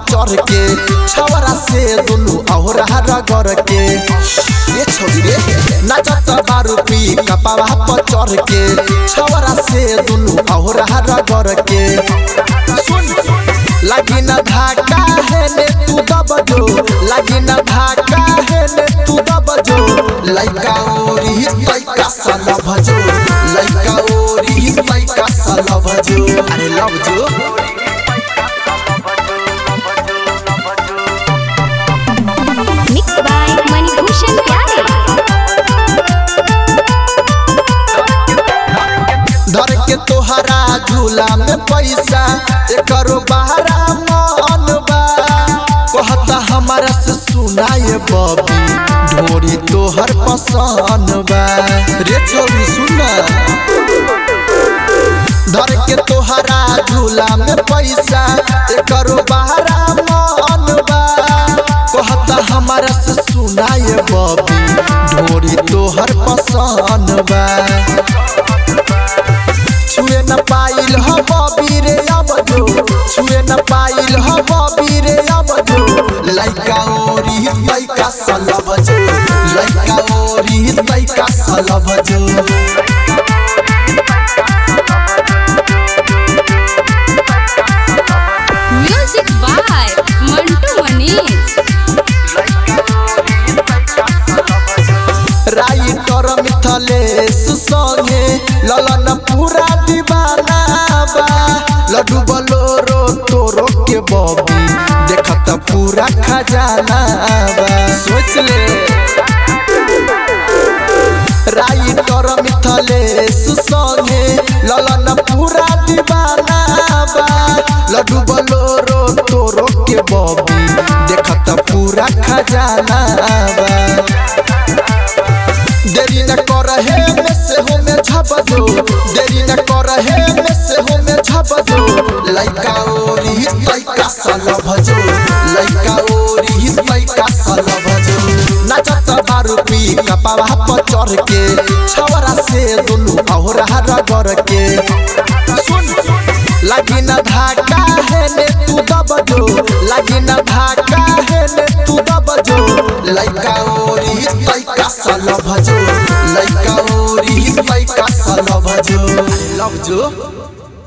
चढ़ के छवरा से दुनु औरा रगड़ के ये छोड़ी रे नाचत बारू पी कपावा पर चढ़ के छवरा से दुनु औरा रगड़ के सुन लगी न धाका है ने तू दबजो लगी न धाका है ने तू दबजो लइका ओरी तइका साला भजो लइका ओरी तइका साला भजो अरे लव जो Mixed by Manibhushan Pyare। धर के तोहरा झूला में पैसा एकरो बहरा मन बा कहता हमारा से सुनाए बबी ढोरी तोहर पसंद बा रे छोरी सुना धर के तोहरा झूला में पैसा एकरो बहरा मन बा कहता हमारा से सुनाए बबी ढोरी तोहर पसंद बा छुए न पाइल हो बबी रे अब जो छुए न पाइल हो बबी रे अब जो लइका ओरी लइका साला बजो लइका ओरी लइका साला बजो Music by Mantu Manish। Writer Mithlesh संगे ललन पूरा दीवाना बा लड्डू बलोरो तोरो के बबी देखत पूरा खजाना बा सोच ले राइटर मिथलेश संगे ललन पूरा दीवाना बा लड्डू बलोरो तोरो के बबी देखत पूरा खजाना बा देरी न कर हे में से हो में झपजो देरी न कर हे में से हो में झपजो लइका ओरी तइका साला भजो लइका ओरी तइका साला भजो नाचत बारू पी कपावा पर चढ़ के छवरा से दुनु औरा रगड़ के सुन लगी न धाका है ने तू दबजो लगी न धाका है ने तू दबजो लइका ओरी तइका साला भजो लइका ओरी तइका साला भजो लव जो